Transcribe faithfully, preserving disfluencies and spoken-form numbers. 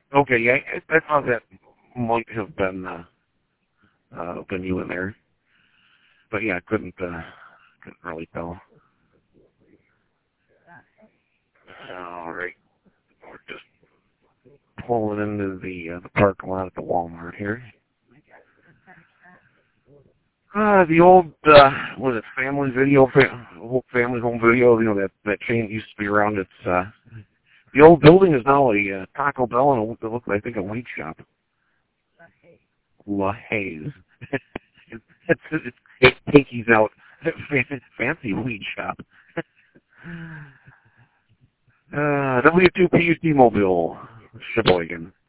Okay, yeah, I, I thought that might have been uh, uh, been you in there, but yeah, couldn't uh, couldn't really tell. All right, we're just pulling into the uh, the parking lot at the Walmart here. Uh, the old, uh, was it Family Video, fa- old Family Home Video, you know, that, that chain used to be around. It's, uh, the old building is now a uh, Taco Bell and it looks like, I think, a weed shop. La Haze. it's, it's, it's pinkies out. Fancy weed shop. uh, W two P U T Mobile, Sheboygan.